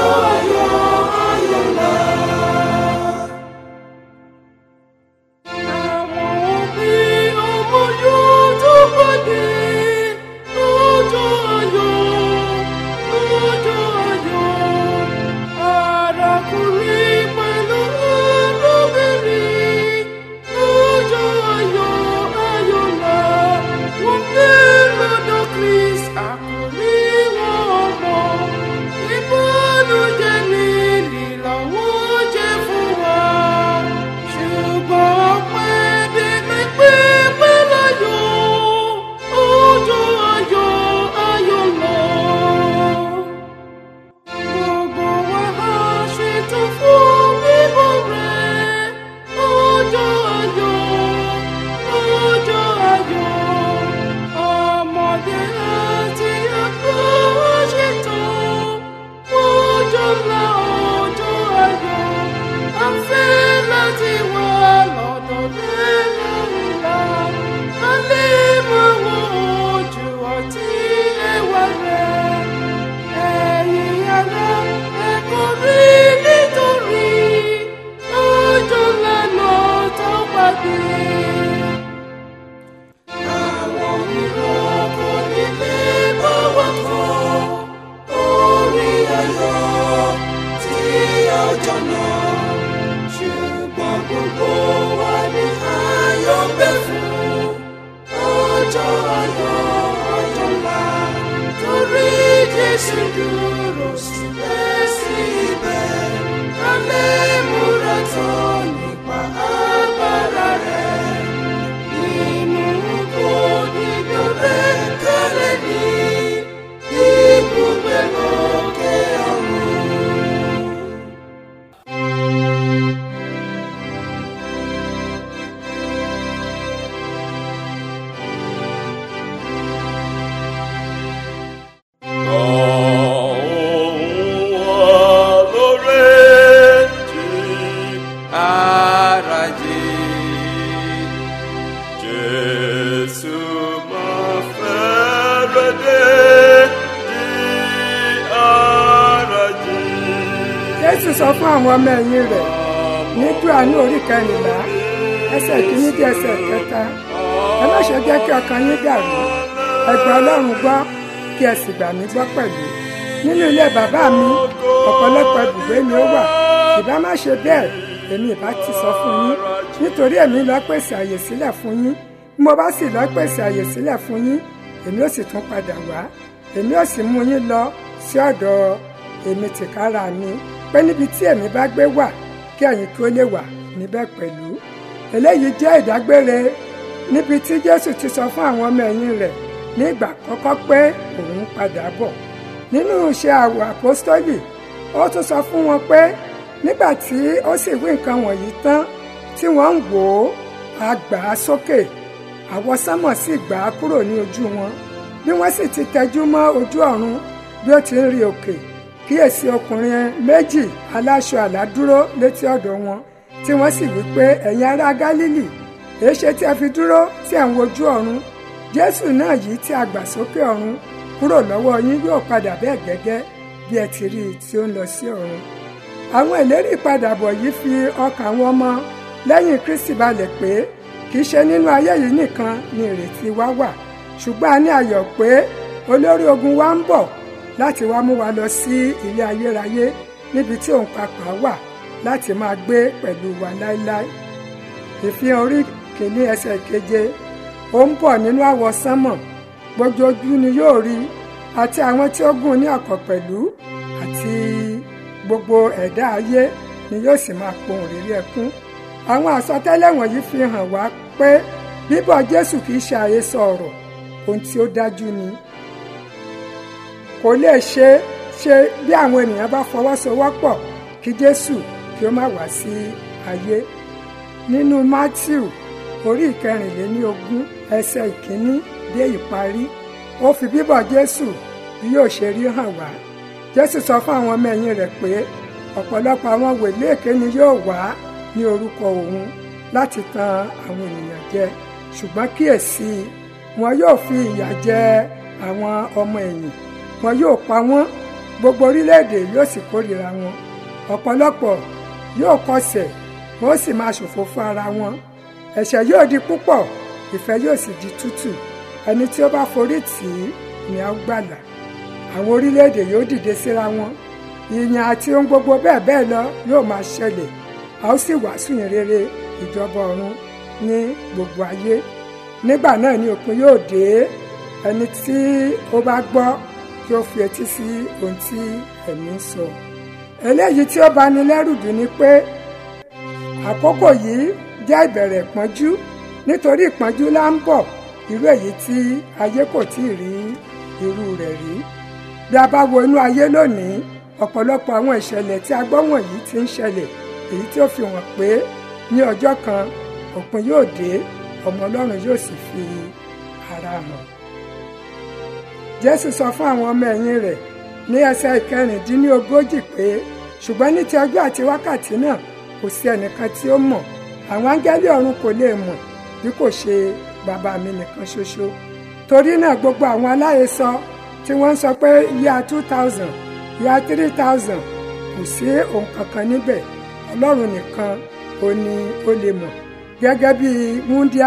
Jésù sọ fún àwọn ọmọ ẹ̀yìn rẹ̀ ní Jòhánù orí 14 ẹsẹ̀ 1 dé ẹsẹ̀ 3. Ẹ má ṣe jẹ́ kí ọkàn yín dàrú, ẹ gba Ọlọ́run gbọ́ kí ẹ sì gbà mí gbọ́ pẹ̀lú. Nínú ilé bàbá mi ọ̀pọ̀lọpọ̀ ibùgbé ni ó wà, ìbá má ṣe bẹ́ẹ̀ èmi ìbá ti sọ fún yín, nítorí èmi lọ pèsè àyè sílẹ̀ fún yín. Bí mo bá sì lọ pèsè àyè sílẹ̀ fún yín, èmi ó sì tún padà wá, èmi ó sì mú yín lọ sí ọ̀dọ̀ èmi tìkára mi, pé níbi tí èmi bá gbé wà kí ẹ̀yin kí ó lè wà níbẹ̀ pẹ̀lú. Eléyìí jẹ́ ìdágbére níbi tí Jésù ti sọ fún àwọn ọmọ ẹ̀yìn rẹ̀ ní ìgbà àkọ́kọ́ pé òun padà bọ̀. Nínú iṣẹ́ àwọn àpọ́stólì ó tún sọ fún wọn pé nígbà tí ó sì wí nǹkan wọ̀nyí tán tí wọ́n ń wò ó, a gbà á sókè, àwọsánmọ̀ sì gbà á kúrò ní ojú wọn. Bí wọ́n sì ti tẹjú mọ́ ojú ọ̀run bí ó ti ń rí òkè, kíyèsí ọkùnrin méjì aláṣọ àlà dúró létí ọ̀dọ̀ wọn, tí wọ́n sì wí pé ẹ̀yin ará Gálílì, èéṣe tí ẹ fi dúró tí ẹ̀ ń wojú ọ̀run? Jésù náà yìí tí a gbà sókè ọ̀run kúrò lọ́wọ́ yín yóò padà bẹ́ẹ̀ gẹ́gẹ́ bí ẹ ti rí i tí ó ń lọ sí ọ̀run. Àwọn ìlérí ìpadàbọ̀ yìí fi ọkàn àwọn ọmọ lẹ́yìn Kristi balẹ̀ pé kì í ṣe nínú ayé yìí nìkan ni ìrètí wa wà, ṣùgbọ́n a ní ayọ̀ pé olórí ogun wa ń bọ̀ láti wá mú wa lọ sí ilé ayérayé níbi tí òun pàápàá wà láti máa gbé pẹ̀lú wa láéláé. Ìfihàn orí 1 ẹsẹ̀ 7, ó ń bọ̀ nínú àwọsánmọ̀, gbogbo ojú ni yóò rí, àti àwọn tí ó gùn ní ọ̀kọ̀ pẹ̀lú, àti gbogbo ẹ̀dá ayé ni yóò sì máa pohùn réré ẹkún. Àwọn àsọtẹ́lẹ̀ wọ̀nyí fi hàn wá pé bíbọ̀ Jésù kìí ṣe àhesọ ọ̀rọ̀, ohun tí ó dájú ni. Kò lè ṣe bí àwọn ènìyàn bá fọwọ́sowọ́pọ̀ kí Jésù kí ó má wá sí ayé. Nínú Mátíù orí 14 ẹsẹ̀ 1 dé ìparí, ó fi bíbọ̀ Jésù bí yóò ṣe rí hàn wá. Jésù sọ fún àwọn ọmọ ẹ̀yìn rẹ̀ pé ọ̀pọ̀lọpọ̀ àwọn wòlíì èké ni yóò wá ní orúkọ òun láti tan àwọn ènìyàn jẹ, ṣùgbọ́n kíyèsí, wọn yóò fi ìyà jẹ àwọn ọmọ ẹ̀yìn, wọn yóò pa wọ́n, gbogbo orílẹ̀-èdè yóò sì kórìíra wọn. Ọ̀pọ̀lọpọ̀ yóò kọsẹ̀, wọ́n sì máa ṣòfò fún ara wọn. Ẹ̀ṣẹ̀ yóò di púpọ̀, ìfẹ́ yóò sì di tútù. Ẹni tí ó bá forí tì í ni a ó gbàlà. Àwọn orílẹ̀-èdè yóò dìde síra wọn. Ìyàn àti ohun gbogbo bẹ́ẹ̀ bẹ́ẹ̀ lọ yóò máa ṣẹlẹ̀. A ó sì wàásù ìyìn rere ìjọba ọ̀run ní gbogbo ayé. Nígbà náà ni òpin yóò dé. Ẹni tí ó bá gbọ́ kí ó fi etí sí ohun tí ẹ̀mí ń sọ. Eléyìí tí ó bani lẹ́rù jù ni pé àkókò yìí jẹ́ ìbẹ̀rẹ̀ ìpọ́njú, nítorí ìpọ́njú là ń bọ̀, irú èyí tí ayé kò tí ì rí irú rẹ̀ rí. Bí a bá wo inú ayé lónìí, ọ̀pọ̀lọpọ̀ àwọn ìṣẹ̀lẹ̀ tí a gbọ́ wọ̀nyí ti ń ṣẹlẹ̀, èyí tí ó fi hàn pé ní ọjọ́ kan òpin yóò dé, ọmọ Ọlọ́run yóò sì fi ara hàn. Jésù sọ fún àwọn ọmọ ẹ̀yìn rẹ̀ ní ẹsẹ̀ 14 pé ṣùgbọ́n ní ti ọjọ́ àti wákàtí náà kò sí ẹnìkan tí ó mọ̀, àwọn áńgẹ́lì ọ̀run kò lè mọ̀ bí kò ṣe bàbá mi nìkan ṣoṣo. Torí náà gbogbo àwọn aláhesọ tí wọ́n ń sọ pé yíya 2000 yíya 3000 kò sí ohun kankan níbẹ̀. Ọlọ́run nìkan ó ní ó lè mọ̀. Gẹ́gẹ́ bí wúńdíá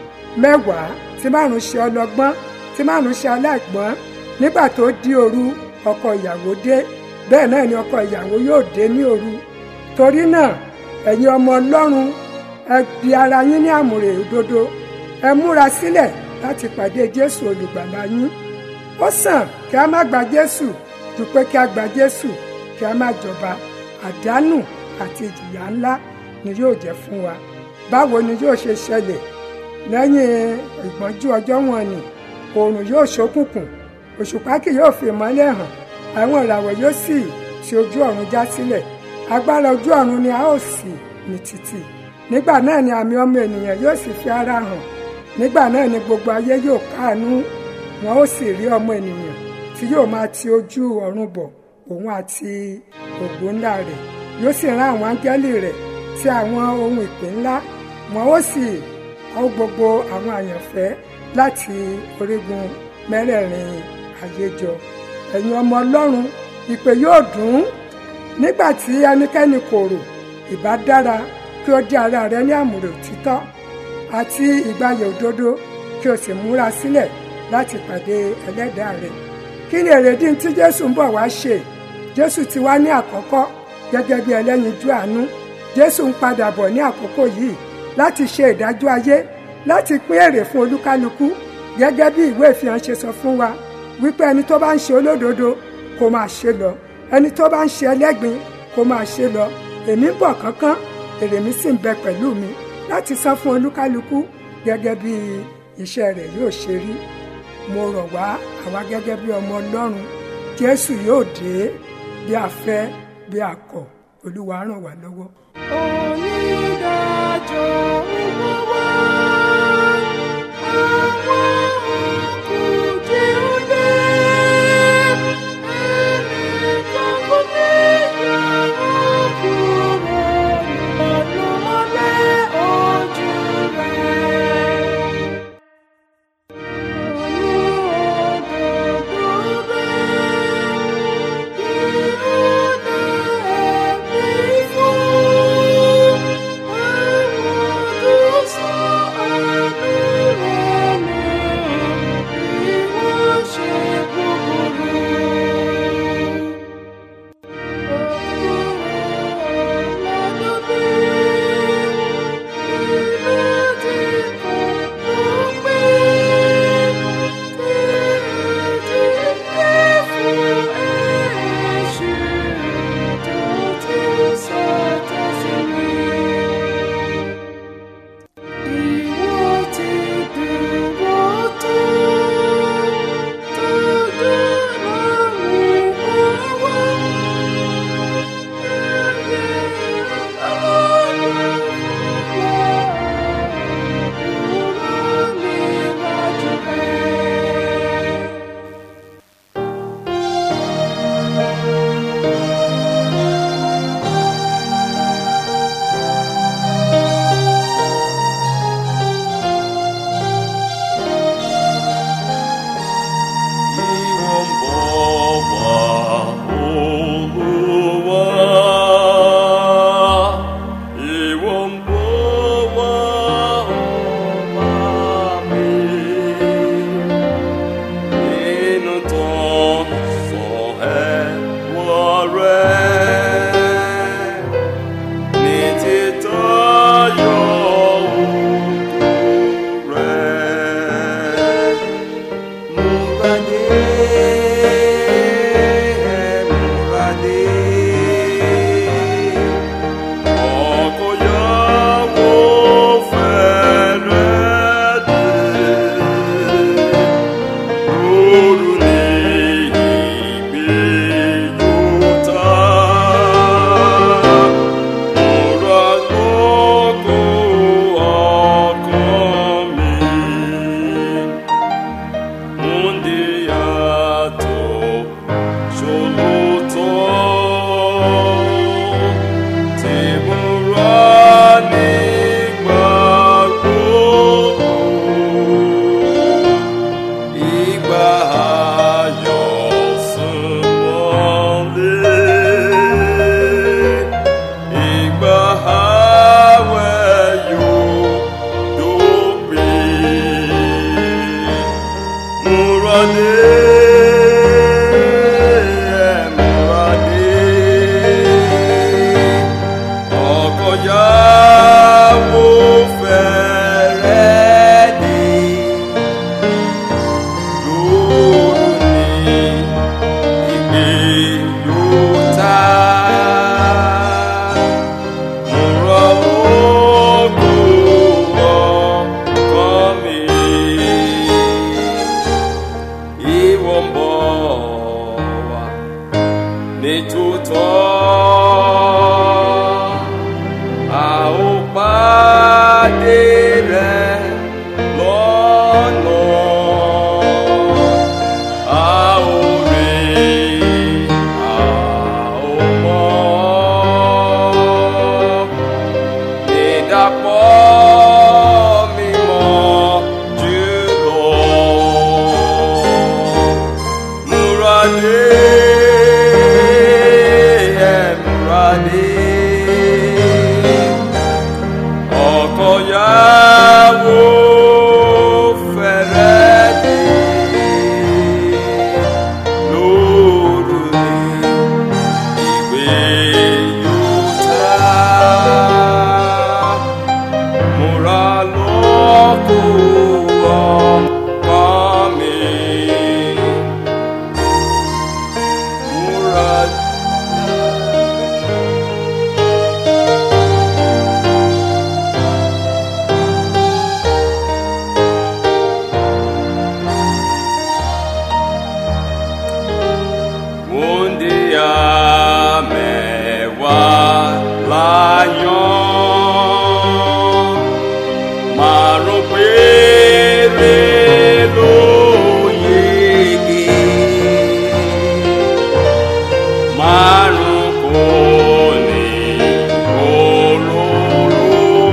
10 tí 5 ṣe ọlọ́gbọ́n tí 5 ṣe aláìgbọ́n, nígbà tó di òru ọkọ ìyàwó dé, bẹ́ẹ̀ náà ni ọkọ ìyàwó yóò dé ní òru. Torí náà ẹ̀yin ọmọ Ọlọ́run, ẹ di ara yín ní àmùrè òdodo, ẹ múra sílẹ̀ láti pàdé Jésù olùgbàlà yín. Ó sàn kí a má gba Jésù ju pé kí a gba Jésù kí a má jọba. Àdánù àti ìjìyà ńlá ni yóò jẹ́ fún wa. Báwo ni yóò ṣe ṣẹlẹ̀? Lẹ́yìn ìpọ́njú ọjọ́ wọn ni oòrùn yóò ṣókùnkùn, òṣùpá kì yóò fi ìmọ́lẹ̀ hàn, àwọn ìràwọ̀ yóò sì ti ojú ọ̀run já sílẹ̀, agbára ojú ọ̀run ni a ó sì mì tìtì. Nígbà náà ni àmì ọmọ ènìyàn yóò sì fi ara hàn. Nígbà náà ni gbogbo ayé yóò káàánú, wọn ó sì rí ọmọ ènìyàn tí yóò máa ti ojú ọ̀run bọ̀, òun àti ògo ńlá rẹ̀. Yóò sì rán àwọn áńgẹ́lì rẹ̀ tí àwọn ohun ìpè ńlá, wọn ó sì kó gbogbo àwọn àyànfẹ́ láti orígun mẹ́rẹ̀ẹ̀rin ayé jọ. Ẹ̀yin ọmọ Ọlọ́run, ìpè yóò dún. Nígbà tí ẹnikẹ́ni kò rò, ìbá dára kí ó di ara rẹ ní àmùrè òtítọ́ àti ìgbàyè òdodo, kí o sì múra sílẹ̀ láti pàdé ẹlẹ́dàá rẹ. Kí ni èrèdí tí Jésù ń bọ̀ wá ṣe? Jésù ti wá ní àkọ́kọ́ gẹ́gẹ́ bí ẹlẹ́yinjú àánú. Jésù ń padà bọ̀ ní àkókò yìí láti ṣe ìdájọ́ ayé, láti pín èrè fún olúkálukú, gẹ́gẹ́ bí ìwé ìfihàn ṣe sọ fún wa wípé ẹni tó bá ń ṣe olódodo kó máa ṣe lọ, ẹni tó bá ń ṣe ẹlẹ́gbin kó máa ṣe lọ. Èmi ń bọ̀ kánkán, èrè mi sì ń bẹ pẹ̀lú mi láti san fún olúkálukú gẹ́gẹ́ bí iṣẹ́ rẹ̀ yóò ṣe rí. Mo rọ̀ wá àwa gẹ́gẹ́ bí ọmọ Ọlọ́run, Jésù yóò dé bí a fẹ́ bí a kọ̀. Olúwa ràn wá lọ́wọ́. Onídàájọ́ owó wá, àwọn òkùnkùn òde, ẹnìkan kò ní yọ̀rọ̀ kúrò nínú mọ́lẹ̀ ojú rẹ̀. yan márùn péré ló yege, márùn kò ní òróró.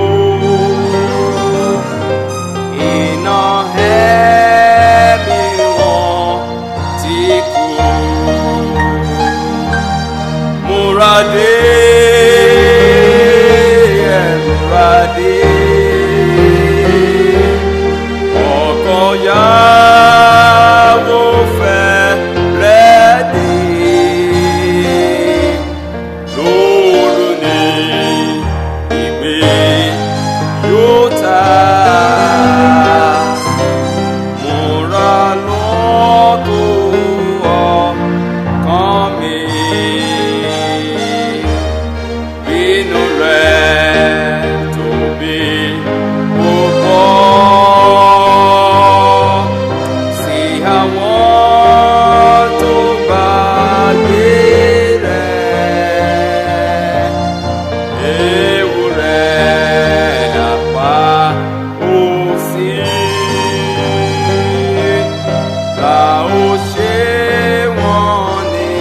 Iná ẹ̀mí wọn ti kú. Múra dé, múra dé, ọkọ yàwó fẹ́rẹ̀ dé. Lóru ni ìgbé yóò ta. Múra lọ́dọ̀ ọkàn mi. Bínú rẹ̀ tóbi púpọ̀ sí àwọn tó gbàgbé rẹ̀. Ewu rẹ̀ àpá òsì là ó ṣe wọ́n ní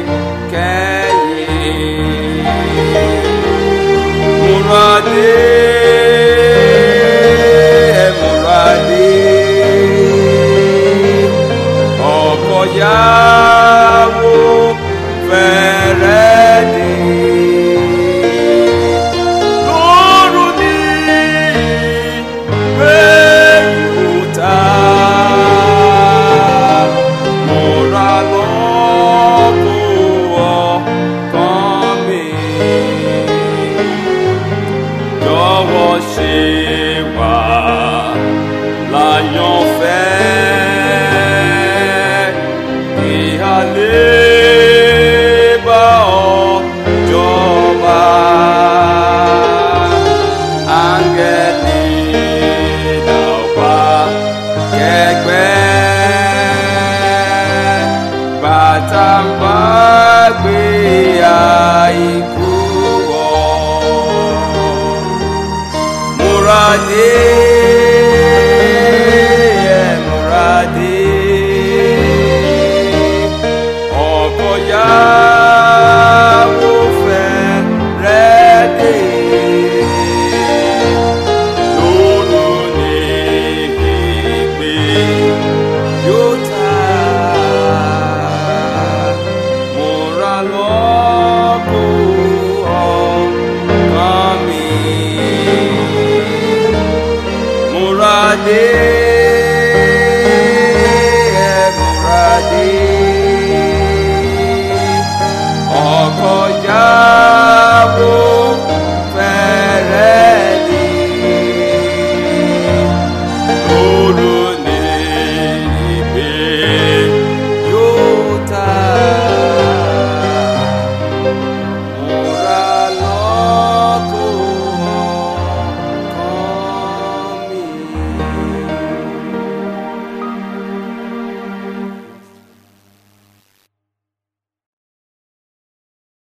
kẹ́yìn. Múra dé, múra dé, ọkọ yàwó fẹ́rẹ̀ dé. Lóru ni ìgbé yóò ta. Múra lọ́dọ̀ ọkàn mi. Jọ̀wọ́ ṣe wá láyọ̀fẹ́, kí a lè bá ọ jọba. Áńgẹ́lì náà wá kẹgbẹ́, bàtà ń bá gbé àìkú wọ̀. Múra dé, múra dé, ọkọ yàwó fẹ́rẹ̀ dé. Lóru ni ìgbé yóò ta. Múra lọ́dọ̀ ọkàn mi. Múra dé, múra dé, ọkọ yàwó fẹ́rẹ̀ dé. Lóru